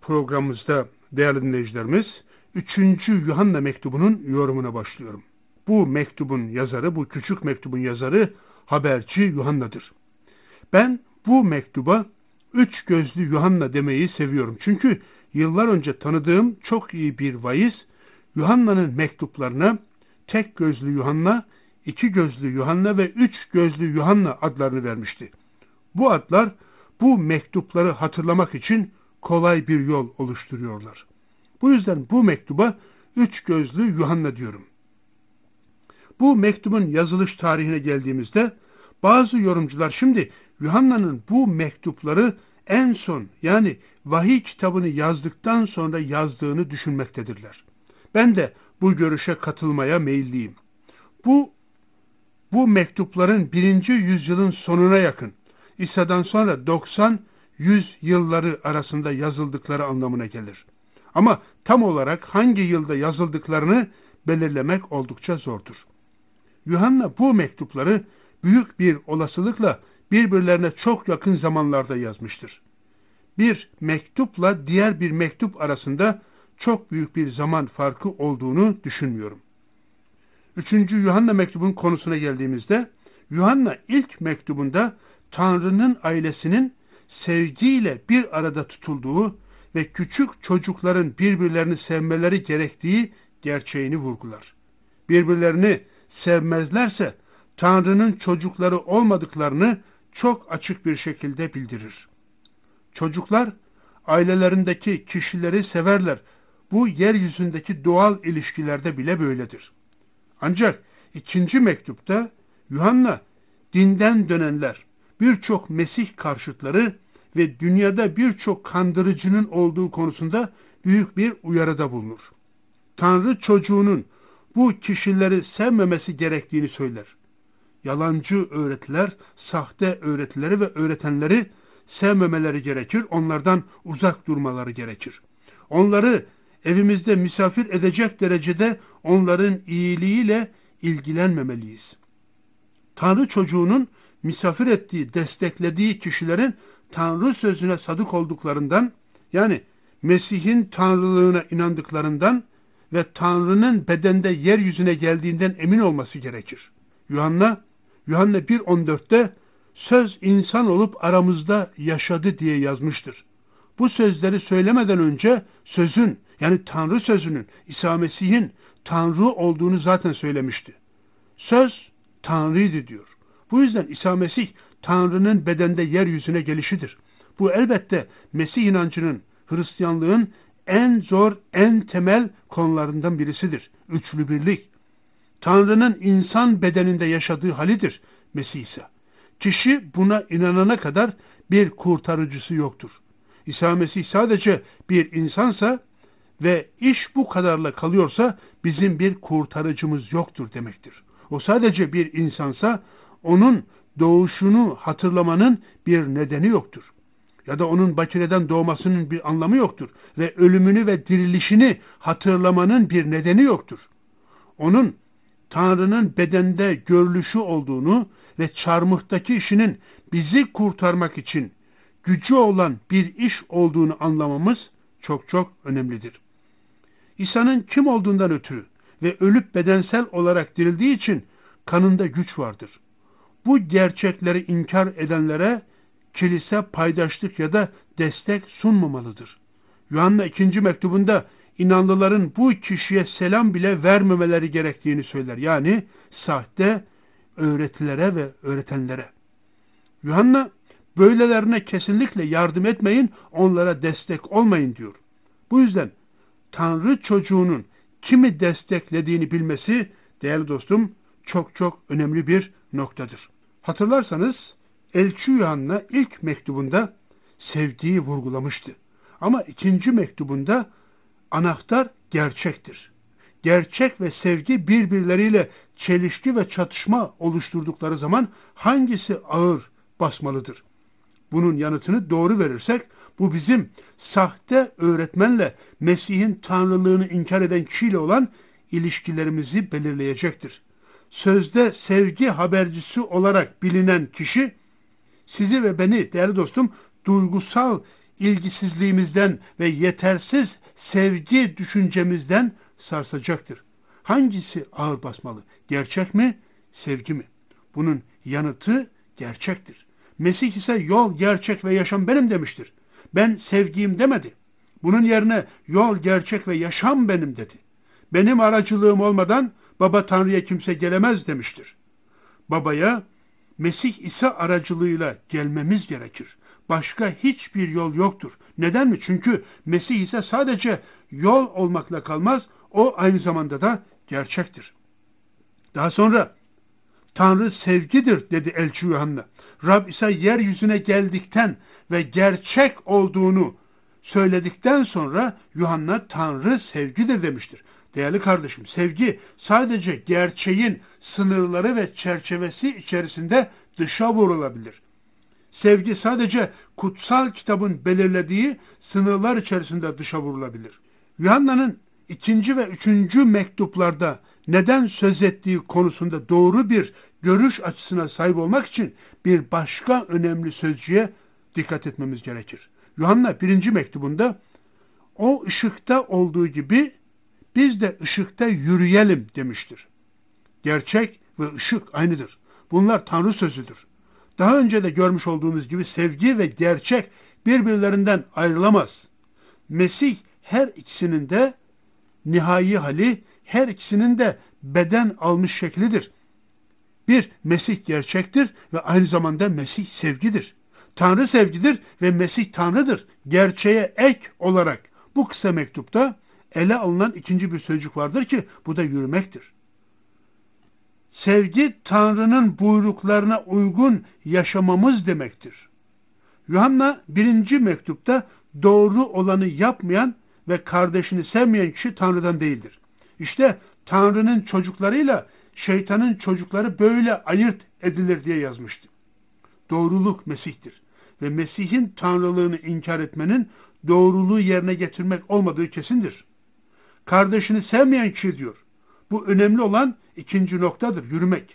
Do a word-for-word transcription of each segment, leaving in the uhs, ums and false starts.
programımızda değerli dinleyicilerimiz, üçüncü Yuhanna mektubunun yorumuna başlıyorum. Bu mektubun yazarı, bu küçük mektubun yazarı haberci Yuhanna'dır. Ben bu mektuba üç gözlü Yuhanna demeyi seviyorum. Çünkü yıllar önce tanıdığım çok iyi bir vaiz, Yuhanna'nın mektuplarına tek gözlü Yuhanna, iki gözlü Yuhanna ve üç gözlü Yuhanna adlarını vermişti. Bu adlar bu mektupları hatırlamak için kolay bir yol oluşturuyorlar. Bu yüzden bu mektuba üç gözlü Yuhanna diyorum. Bu mektubun yazılış tarihine geldiğimizde bazı yorumcular şimdi Yuhanna'nın bu mektupları en son, yani vahiy kitabını yazdıktan sonra yazdığını düşünmektedirler. Ben de bu görüşe katılmaya meyilliyim. Bu bu mektupların birinci yüzyılın sonuna yakın, İsa'dan sonra doksan yüz yılları arasında yazıldıkları anlamına gelir. Ama tam olarak hangi yılda yazıldıklarını belirlemek oldukça zordur. Yuhanna bu mektupları büyük bir olasılıkla birbirlerine çok yakın zamanlarda yazmıştır. Bir mektupla diğer bir mektup arasında çok büyük bir zaman farkı olduğunu düşünmüyorum. Üçüncü Yuhanna mektubun konusuna geldiğimizde, Yuhanna ilk mektubunda Tanrı'nın ailesinin sevgiyle bir arada tutulduğu ve küçük çocukların birbirlerini sevmeleri gerektiği gerçeğini vurgular. Birbirlerini sevmezlerse Tanrı'nın çocukları olmadıklarını çok açık bir şekilde bildirir. Çocuklar ailelerindeki kişileri severler. Bu yeryüzündeki doğal ilişkilerde bile böyledir. Ancak ikinci mektupta Yuhanna dinden dönenler, birçok Mesih karşıtları ve dünyada birçok kandırıcının olduğu konusunda büyük bir uyarıda bulunur. Tanrı çocuğunun bu kişileri sevmemesi gerektiğini söyler. Yalancı öğretiler, sahte öğretileri ve öğretenleri sevmemeleri gerekir, onlardan uzak durmaları gerekir. Onları evimizde misafir edecek derecede onların iyiliğiyle ilgilenmemeliyiz. Tanrı çocuğunun misafir ettiği, desteklediği kişilerin Tanrı sözüne sadık olduklarından, yani Mesih'in tanrılığına inandıklarından ve Tanrı'nın bedende yeryüzüne geldiğinden emin olması gerekir. Yuhanna, Yuhanna bir on dörtte söz insan olup aramızda yaşadı diye yazmıştır. Bu sözleri söylemeden önce sözün, yani Tanrı sözünün, İsa Mesih'in Tanrı olduğunu zaten söylemişti. Söz Tanrı'ydı diyor. Bu yüzden İsa Mesih Tanrı'nın bedende yeryüzüne gelişidir. Bu elbette Mesih inancının, Hristiyanlığın en zor, en temel konularından birisidir. Üçlü birlik. Tanrı'nın insan bedeninde yaşadığı halidir Mesih ise. Kişi buna inanana kadar bir kurtarıcısı yoktur. İsa Mesih sadece bir insansa ve iş bu kadarla kalıyorsa bizim bir kurtarıcımız yoktur demektir. O sadece bir insansa onun doğuşunu hatırlamanın bir nedeni yoktur. Ya da onun bakireden doğmasının bir anlamı yoktur. Ve ölümünü ve dirilişini hatırlamanın bir nedeni yoktur. Onun Tanrı'nın bedende görülüşü olduğunu ve çarmıhtaki işinin bizi kurtarmak için gücü olan bir iş olduğunu anlamamız çok çok önemlidir. İsa'nın kim olduğundan ötürü ve ölüp bedensel olarak dirildiği için kanında güç vardır. Bu gerçekleri inkar edenlere kilise paydaşlık ya da destek sunmamalıdır. Yuhanna ikinci mektubunda inanlıların bu kişiye selam bile vermemeleri gerektiğini söyler. Yani sahte öğretilere ve öğretenlere. Yuhanna böylelerine kesinlikle yardım etmeyin, onlara destek olmayın diyor. Bu yüzden Tanrı çocuğunun kimi desteklediğini bilmesi değerli dostum çok çok önemli bir noktadır. Hatırlarsanız Elçi Yuhanna ilk mektubunda sevgiyi vurgulamıştı. Ama ikinci mektubunda anahtar gerçektir. Gerçek ve sevgi birbirleriyle çelişki ve çatışma oluşturdukları zaman hangisi ağır basmalıdır? Bunun yanıtını doğru verirsek bu bizim sahte öğretmenle Mesih'in tanrılığını inkar eden kişiyle olan ilişkilerimizi belirleyecektir. Sözde sevgi habercisi olarak bilinen kişi sizi ve beni değerli dostum duygusal ilgisizliğimizden ve yetersiz sevgi düşüncemizden sarsacaktır. Hangisi ağır basmalı? Gerçek mi, sevgi mi? Bunun yanıtı gerçektir. Mesih ise yol, gerçek ve yaşam benim demiştir. Ben sevgiyim demedi. Bunun yerine yol, gerçek ve yaşam benim dedi. Benim aracılığım olmadan Baba Tanrı'ya kimse gelemez demiştir. Babaya Mesih İsa aracılığıyla gelmemiz gerekir. Başka hiçbir yol yoktur. Neden mi? Çünkü Mesih ise sadece yol olmakla kalmaz, o aynı zamanda da gerçektir. Daha sonra Tanrı sevgidir dedi elçi Yuhanna. Rab İsa yeryüzüne geldikten ve gerçek olduğunu söyledikten sonra Yuhanna Tanrı sevgidir demiştir. Değerli kardeşim, sevgi sadece gerçeğin sınırları ve çerçevesi içerisinde dışa vurulabilir. Sevgi sadece kutsal kitabın belirlediği sınırlar içerisinde dışa vurulabilir. Yuhanna'nın ikinci ve üçüncü mektuplarda neden söz ettiği konusunda doğru bir görüş açısına sahip olmak için bir başka önemli sözcüğe dikkat etmemiz gerekir. Yuhanna birinci mektubunda o ışıkta olduğu gibi biz de ışıkta yürüyelim demiştir. Gerçek ve ışık aynıdır. Bunlar Tanrı sözüdür. Daha önce de görmüş olduğunuz gibi sevgi ve gerçek birbirlerinden ayrılamaz. Mesih her ikisinin de nihai hali, her ikisinin de beden almış şeklidir. Bir, Mesih gerçektir ve aynı zamanda Mesih sevgidir. Tanrı sevgidir ve Mesih Tanrı'dır. Gerçeğe ek olarak bu kısa mektupta ele alınan ikinci bir sözcük vardır ki bu da yürümektir. Sevgi Tanrı'nın buyruklarına uygun yaşamamız demektir. Yuhanna birinci mektupta doğru olanı yapmayan ve kardeşini sevmeyen kişi Tanrı'dan değildir. İşte Tanrı'nın çocuklarıyla şeytanın çocukları böyle ayırt edilir diye yazmıştı. Doğruluk Mesih'tir ve Mesih'in tanrılığını inkar etmenin doğruluğu yerine getirmek olmadığı kesindir. Kardeşini sevmeyen kişi diyor. Bu önemli olan ikinci noktadır, yürümek.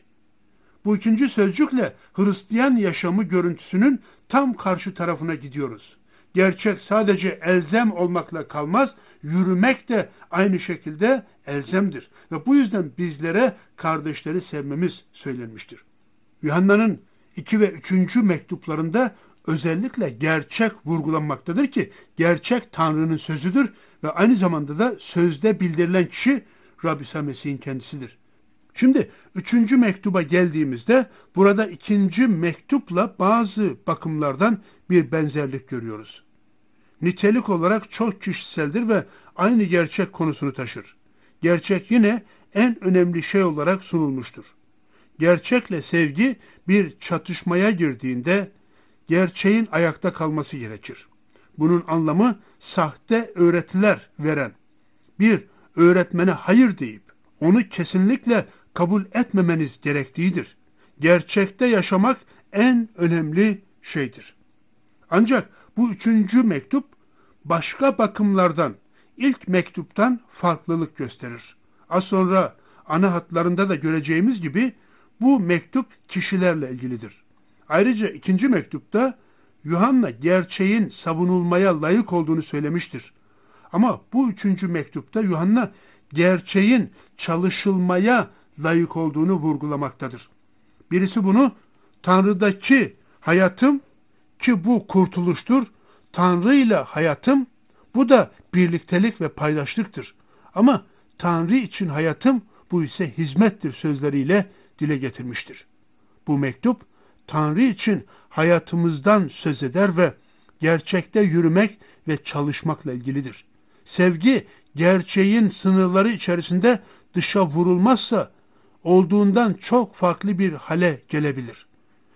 Bu ikinci sözcükle Hristiyan yaşamı görüntüsünün tam karşı tarafına gidiyoruz. Gerçek sadece elzem olmakla kalmaz, yürümek de aynı şekilde elzemdir. Ve bu yüzden bizlere kardeşleri sevmemiz söylenmiştir. Yuhanna'nın iki ve üçüncü mektuplarında özellikle gerçek vurgulanmaktadır ki gerçek Tanrı'nın sözüdür ve aynı zamanda da sözde bildirilen kişi Rab İsa Mesih'in kendisidir. Şimdi üçüncü mektuba geldiğimizde burada ikinci mektupla bazı bakımlardan bir benzerlik görüyoruz. Nitelik olarak çok kişiseldir ve aynı gerçek konusunu taşır. Gerçek yine en önemli şey olarak sunulmuştur. Gerçekle sevgi bir çatışmaya girdiğinde gerçeğin ayakta kalması gerekir. Bunun anlamı sahte öğretiler veren, bir öğretmene hayır deyip onu kesinlikle kabul etmemeniz gerektiğidir. Gerçekte yaşamak en önemli şeydir. Ancak bu üçüncü mektup başka bakımlardan ilk mektuptan farklılık gösterir. Az sonra ana hatlarında da göreceğimiz gibi bu mektup kişilerle ilgilidir. Ayrıca ikinci mektupta Yuhanna gerçeğin savunulmaya layık olduğunu söylemiştir. Ama bu üçüncü mektupta Yuhanna gerçeğin çalışılmaya layık olduğunu vurgulamaktadır. Birisi bunu Tanrı'daki hayatım ki bu kurtuluştur, Tanrı ile hayatım bu da birliktelik ve paydaşlıktır. Ama Tanrı için hayatım bu ise hizmettir sözleriyle dile getirmiştir. Bu mektup Tanrı için hayatımızdan söz eder ve gerçekte yürümek ve çalışmakla ilgilidir. Sevgi gerçeğin sınırları içerisinde dışa vurulmazsa olduğundan çok farklı bir hale gelebilir.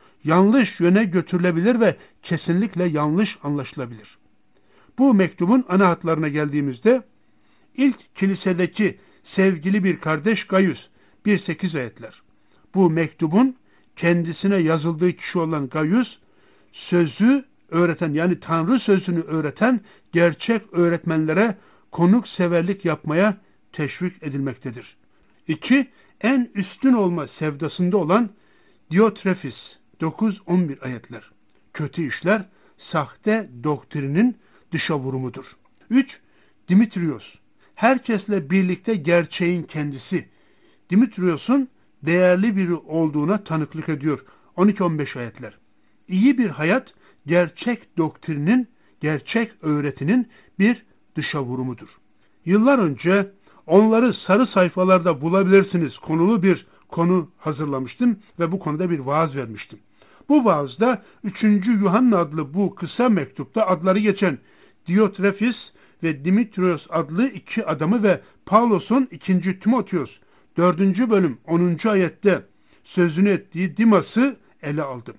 Yanlış yöne götürülebilir ve kesinlikle yanlış anlaşılabilir. Bu mektubun ana hatlarına geldiğimizde ilk kilisedeki sevgili bir kardeş Gaius bir sekiz ayetler. Bu mektubun kendisine yazıldığı kişi olan Gaius sözü öğreten yani Tanrı sözünü öğreten gerçek öğretmenlere konukseverlik yapmaya teşvik edilmektedir. İki, en üstün olma sevdasında olan Diotrefis dokuz on bir ayetler. Kötü işler sahte doktrinin dışa vurumudur. üç. Dimitrios. Herkesle birlikte gerçeğin kendisi. Dimitrios'un değerli biri olduğuna tanıklık ediyor. on iki on beş ayetler. İyi bir hayat gerçek doktrinin, gerçek öğretinin bir dışa vurumudur. Yıllar önce onları sarı sayfalarda bulabilirsiniz konulu bir konu hazırlamıştım ve bu konuda bir vaaz vermiştim. Bu vaazda üçüncü Yuhanna adlı bu kısa mektupta adları geçen Diotrefis ve Dimitrios adlı iki adamı ve Paulos'un ikinci Timoteos dördüncü bölüm onuncu ayette sözünü ettiği Dimas'ı ele aldım.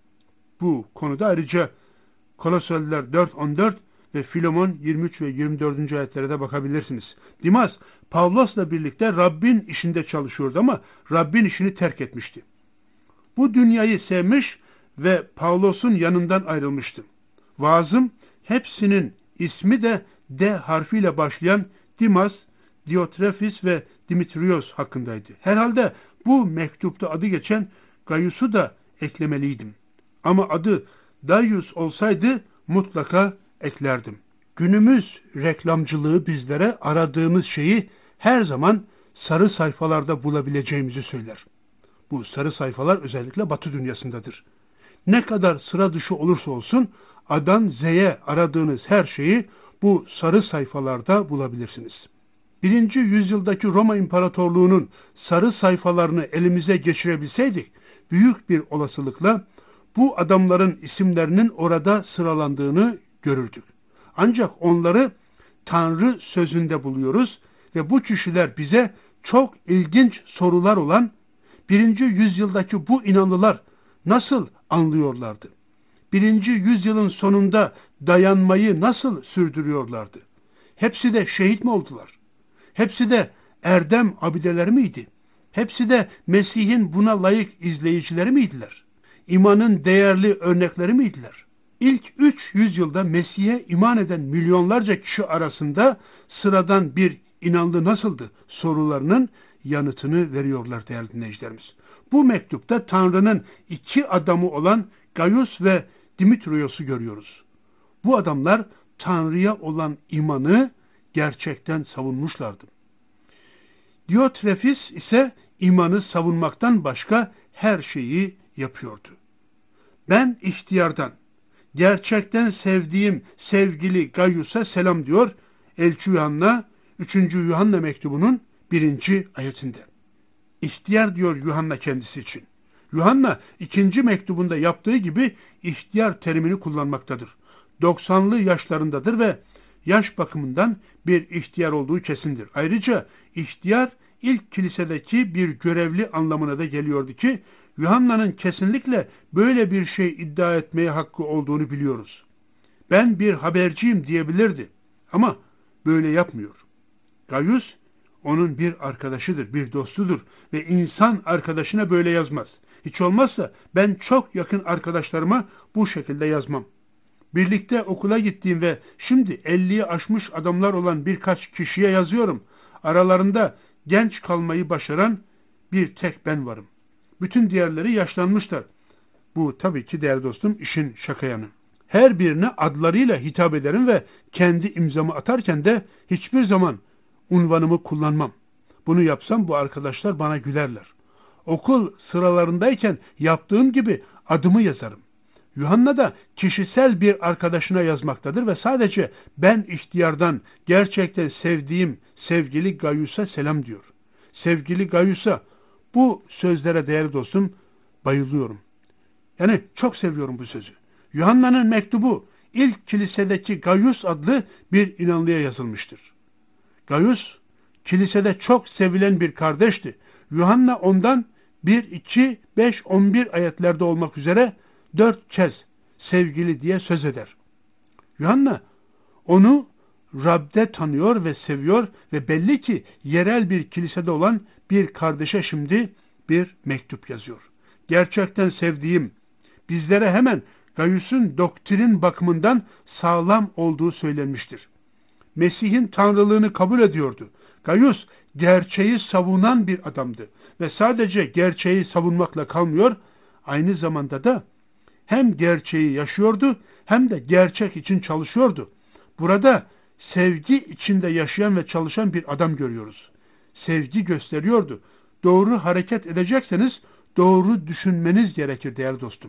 Bu konuda ayrıca Koloseliler dört on dört ve Filemon yirmi üç ve yirmi dördüncü ayetlere de bakabilirsiniz. Dimas, Pavlos'la birlikte Rabbin işinde çalışıyordu ama Rabbin işini terk etmişti. Bu dünyayı sevmiş ve Pavlos'un yanından ayrılmıştı. Vaazım hepsinin ismi de D harfiyle başlayan Dimas, Diotrefis ve Dimitrios hakkındaydı. Herhalde bu mektupta adı geçen Gaius'u da eklemeliydim. Ama adı Gaius olsaydı mutlaka eklerdim. Günümüz reklamcılığı bizlere aradığımız şeyi her zaman sarı sayfalarda bulabileceğimizi söyler. Bu sarı sayfalar özellikle Batı dünyasındadır. Ne kadar sıra dışı olursa olsun A'dan Z'ye aradığınız her şeyi bu sarı sayfalarda bulabilirsiniz. Birinci yüzyıldaki Roma İmparatorluğu'nun sarı sayfalarını elimize geçirebilseydik, büyük bir olasılıkla bu adamların isimlerinin orada sıralandığını görürdük. Ancak onları Tanrı sözünde buluyoruz ve bu kişiler bize çok ilginç sorular olan birinci yüzyıldaki bu inanlılar nasıl anlıyorlardı? Birinci yüzyılın sonunda dayanmayı nasıl sürdürüyorlardı? Hepsi de şehit mi oldular? Hepsi de erdem abideleri miydi? Hepsi de Mesih'in buna layık izleyicileri miydiler? İmanın değerli örnekleri miydiler? İlk üç yüzyılda Mesih'e iman eden milyonlarca kişi arasında sıradan bir inanlı nasıldı sorularının yanıtını veriyorlar değerli dinleyicilerimiz. Bu mektupta Tanrı'nın iki adamı olan Gaius ve Dimitrios'u görüyoruz. Bu adamlar Tanrı'ya olan imanı gerçekten savunmuşlardı. Diotrefis ise imanı savunmaktan başka her şeyi yapıyordu. Ben ihtiyardan, gerçekten sevdiğim sevgili Gaius'a selam diyor Elçi Yuhanna üçüncü Yuhanna mektubunun birinci ayetinde. İhtiyar diyor Yuhanna kendisi için. Yuhanna ikinci mektubunda yaptığı gibi ihtiyar terimini kullanmaktadır. doksanlı yaşlarındadır ve yaş bakımından bir ihtiyar olduğu kesindir. Ayrıca ihtiyar ilk kilisedeki bir görevli anlamına da geliyordu ki Yuhanna'nın kesinlikle böyle bir şey iddia etmeye hakkı olduğunu biliyoruz. Ben bir haberciyim diyebilirdi ama böyle yapmıyor. Gaius onun bir arkadaşıdır, bir dostudur ve insan arkadaşına böyle yazmaz. Hiç olmazsa ben çok yakın arkadaşlarıma bu şekilde yazmam. Birlikte okula gittiğim ve şimdi elliyi aşmış adamlar olan birkaç kişiye yazıyorum. Aralarında genç kalmayı başaran bir tek ben varım. Bütün diğerleri yaşlanmışlar. Bu tabii ki değerli dostum işin şaka yanı. Her birine adlarıyla hitap ederim ve kendi imzamı atarken de hiçbir zaman unvanımı kullanmam. Bunu yapsam bu arkadaşlar bana gülerler. Okul sıralarındayken yaptığım gibi adımı yazarım. Yuhanna da kişisel bir arkadaşına yazmaktadır ve sadece ben ihtiyardan gerçekten sevdiğim sevgili Gaius'a selam diyor. Sevgili Gaius'a bu sözlere değerli dostum bayılıyorum. Yani çok seviyorum bu sözü. Yuhanna'nın mektubu ilk kilisedeki Gaius adlı bir inanlıya yazılmıştır. Gaius kilisede çok sevilen bir kardeşti. Yuhanna ondan bir, iki, beş, on bir ayetlerde olmak üzere dört kez sevgili diye söz eder. Yuhanna onu Rab'de tanıyor ve seviyor ve belli ki yerel bir kilisede olan bir kardeşe şimdi bir mektup yazıyor. Gerçekten sevdiğim, bizlere hemen Gaius'un doktrin bakımından sağlam olduğu söylenmiştir. Mesih'in tanrılığını kabul ediyordu. Gaius gerçeği savunan bir adamdı ve sadece gerçeği savunmakla kalmıyor, aynı zamanda da hem gerçeği yaşıyordu hem de gerçek için çalışıyordu. Burada sevgi içinde yaşayan ve çalışan bir adam görüyoruz. Sevgi gösteriyordu. Doğru hareket edecekseniz doğru düşünmeniz gerekir değerli dostum.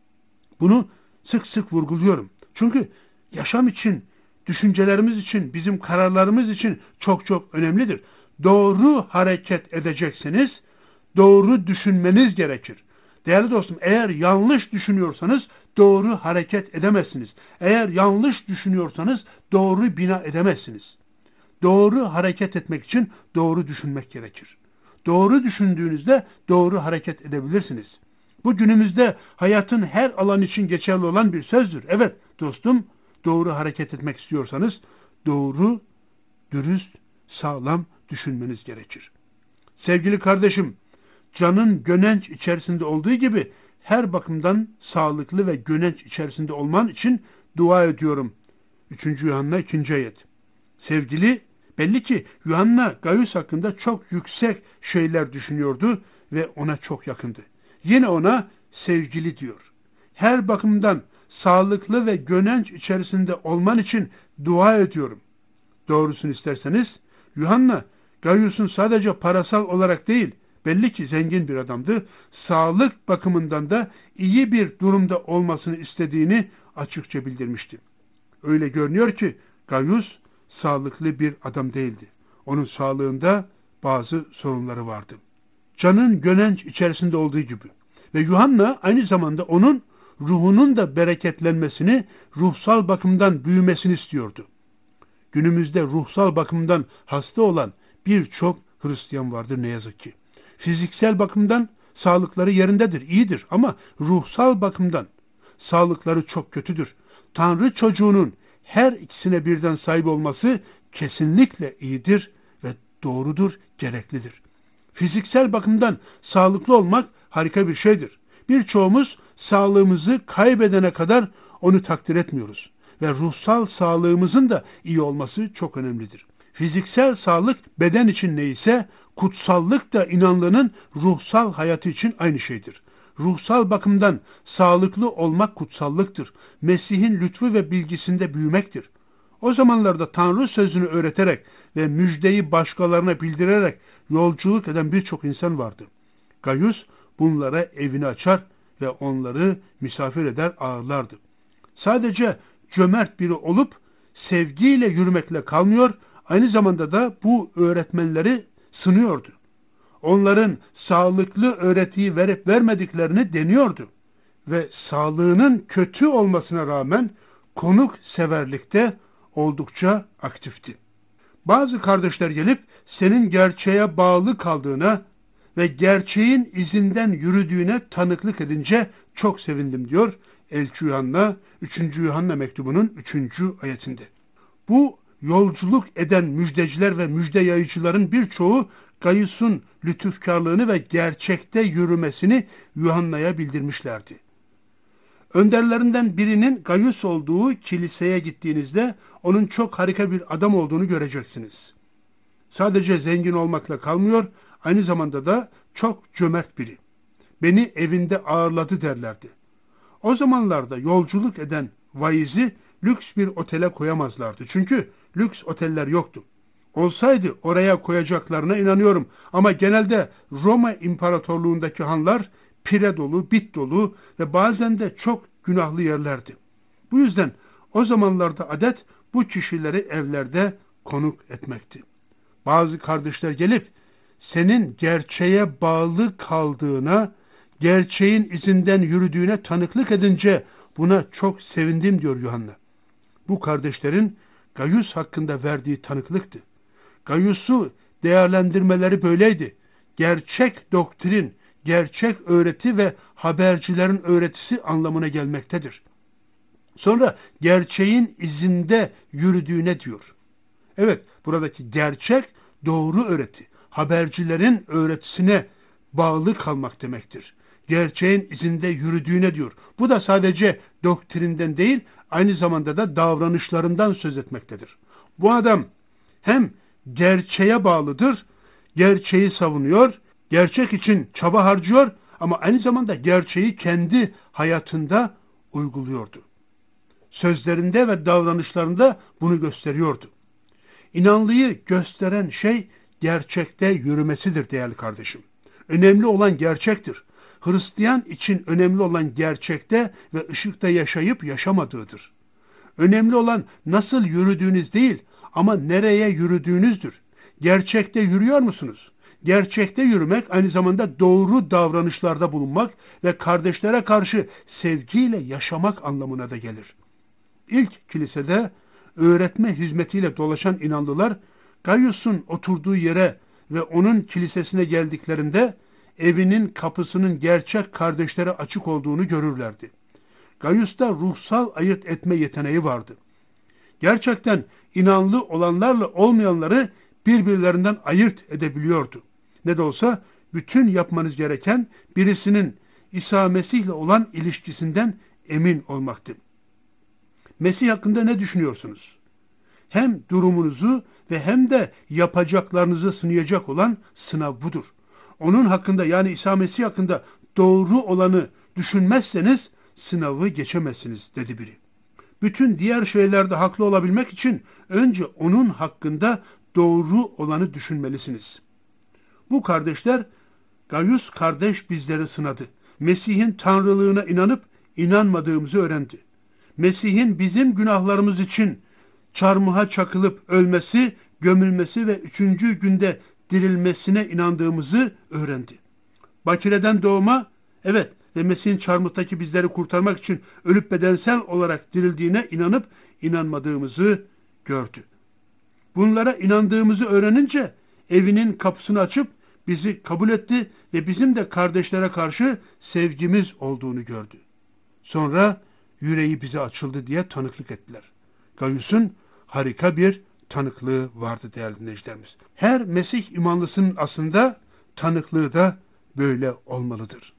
Bunu sık sık vurguluyorum. Çünkü yaşam için, düşüncelerimiz için, bizim kararlarımız için çok çok önemlidir. Doğru hareket edecekseniz doğru düşünmeniz gerekir. Değerli dostum, eğer yanlış düşünüyorsanız doğru hareket edemezsiniz. Eğer yanlış düşünüyorsanız doğru bina edemezsiniz. Doğru hareket etmek için doğru düşünmek gerekir. Doğru düşündüğünüzde doğru hareket edebilirsiniz. Bu günümüzde hayatın her alan için geçerli olan bir sözdür. Evet dostum, doğru hareket etmek istiyorsanız doğru, dürüst, sağlam düşünmeniz gerekir. Sevgili kardeşim, canın gönenç içerisinde olduğu gibi her bakımdan sağlıklı ve gönenç içerisinde olman için dua ediyorum. üçüncü. Yuhanna ikinci ayet. Sevgili, belli ki Yuhanna Gaius hakkında çok yüksek şeyler düşünüyordu ve ona çok yakındı. Yine ona sevgili diyor. Her bakımdan sağlıklı ve gönenç içerisinde olman için dua ediyorum. Doğrusunu isterseniz Yuhanna Gaius'un sadece parasal olarak değil, belli ki zengin bir adamdı, sağlık bakımından da iyi bir durumda olmasını istediğini açıkça bildirmişti. Öyle görünüyor ki Gaius sağlıklı bir adam değildi. Onun sağlığında bazı sorunları vardı. Canın gönenç içerisinde olduğu gibi. Ve Yuhanna aynı zamanda onun ruhunun da bereketlenmesini, ruhsal bakımdan büyümesini istiyordu. Günümüzde ruhsal bakımdan hasta olan birçok Hristiyan vardır ne yazık ki. Fiziksel bakımdan sağlıkları yerindedir, iyidir ama ruhsal bakımdan sağlıkları çok kötüdür. Tanrı çocuğunun her ikisine birden sahip olması kesinlikle iyidir ve doğrudur, gereklidir. Fiziksel bakımdan sağlıklı olmak harika bir şeydir. Birçoğumuz sağlığımızı kaybedene kadar onu takdir etmiyoruz. Ve ruhsal sağlığımızın da iyi olması çok önemlidir. Fiziksel sağlık beden için neyse, kutsallık da inanlının ruhsal hayatı için aynı şeydir. Ruhsal bakımdan sağlıklı olmak kutsallıktır. Mesih'in lütfu ve bilgisinde büyümektir. O zamanlarda Tanrı sözünü öğreterek ve müjdeyi başkalarına bildirerek yolculuk eden birçok insan vardı. Gaius bunlara evini açar ve onları misafir eder, ağırlardı. Sadece cömert biri olup sevgiyle yürümekle kalmıyor, aynı zamanda da bu öğretmenleri sınıyordu. Onların sağlıklı öğretiyi verip vermediklerini deniyordu. Ve sağlığının kötü olmasına rağmen konuk severlikte oldukça aktifti. Bazı kardeşler gelip senin gerçeğe bağlı kaldığına ve gerçeğin izinden yürüdüğüne tanıklık edince çok sevindim diyor Elçi Yuhanna üçüncü. Yuhanna mektubunun üçüncü ayetinde. Bu yolculuk eden müjdeciler ve müjde yayıcıların birçoğu Gaius'un lütufkarlığını ve gerçekte yürümesini Yuhanna'ya bildirmişlerdi. Önderlerinden birinin Gaius olduğu kiliseye gittiğinizde onun çok harika bir adam olduğunu göreceksiniz. Sadece zengin olmakla kalmıyor, aynı zamanda da çok cömert biri. Beni evinde ağırladı derlerdi. O zamanlarda yolculuk eden vaizi lüks bir otele koyamazlardı. Çünkü lüks oteller yoktu. Olsaydı oraya koyacaklarına inanıyorum. Ama genelde Roma İmparatorluğundaki hanlar pire dolu, bit dolu ve bazen de çok günahlı yerlerdi. Bu yüzden o zamanlarda adet bu kişileri evlerde konuk etmekti. Bazı kardeşler gelip senin gerçeğe bağlı kaldığına, gerçeğin izinden yürüdüğüne tanıklık edince buna çok sevindim diyor Yuhanna. Bu kardeşlerin Gaius hakkında verdiği tanıklıktı. Gaius'u değerlendirmeleri böyleydi. Gerçek doktrin, gerçek öğreti ve habercilerin öğretisi anlamına gelmektedir. Sonra gerçeğin izinde yürüdüğüne diyor. Evet, buradaki gerçek doğru öğreti, habercilerin öğretisine bağlı kalmak demektir. Gerçeğin izinde yürüdüğüne diyor. Bu da sadece doktrinden değil, aynı zamanda da davranışlarından söz etmektedir. Bu adam hem gerçeğe bağlıdır, gerçeği savunuyor, gerçek için çaba harcıyor ama aynı zamanda gerçeği kendi hayatında uyguluyordu. Sözlerinde ve davranışlarında bunu gösteriyordu. İnanlıyı gösteren şey gerçekte yürümesidir değerli kardeşim. Önemli olan gerçektir. Hristiyan için önemli olan gerçekte ve ışıkta yaşayıp yaşamadığıdır. Önemli olan nasıl yürüdüğünüz değil ama nereye yürüdüğünüzdür. Gerçekte yürüyor musunuz? Gerçekte yürümek aynı zamanda doğru davranışlarda bulunmak ve kardeşlere karşı sevgiyle yaşamak anlamına da gelir. İlk kilisede öğretme hizmetiyle dolaşan inanlılar Gaius'un oturduğu yere ve onun kilisesine geldiklerinde evinin kapısının gerçek kardeşlere açık olduğunu görürlerdi. Gaius'ta ruhsal ayırt etme yeteneği vardı. Gerçekten inanlı olanlarla olmayanları birbirlerinden ayırt edebiliyordu. Ne de olsa bütün yapmanız gereken birisinin İsa Mesih'le olan ilişkisinden emin olmaktı. Mesih hakkında ne düşünüyorsunuz? Hem durumunuzu ve hem de yapacaklarınızı sınayacak olan sınav budur. Onun hakkında yani İsa Mesih hakkında doğru olanı düşünmezseniz sınavı geçemezsiniz dedi biri. Bütün diğer şeylerde haklı olabilmek için önce onun hakkında doğru olanı düşünmelisiniz. Bu kardeşler, Gaius kardeş bizleri sınadı. Mesih'in tanrılığına inanıp inanmadığımızı öğrendi. Mesih'in bizim günahlarımız için çarmıha çakılıp ölmesi, gömülmesi ve üçüncü günde dirilmesine inandığımızı öğrendi. Bakireden doğma, evet ve Mesih'in çarmıhtaki bizleri kurtarmak için ölüp bedensel olarak dirildiğine inanıp inanmadığımızı gördü. Bunlara inandığımızı öğrenince evinin kapısını açıp bizi kabul etti ve bizim de kardeşlere karşı sevgimiz olduğunu gördü. Sonra yüreği bize açıldı diye tanıklık ettiler. Gaius'un harika bir tanıklığı vardı değerli dinleyicilerimiz. Her Mesih imanlısının aslında tanıklığı da böyle olmalıdır.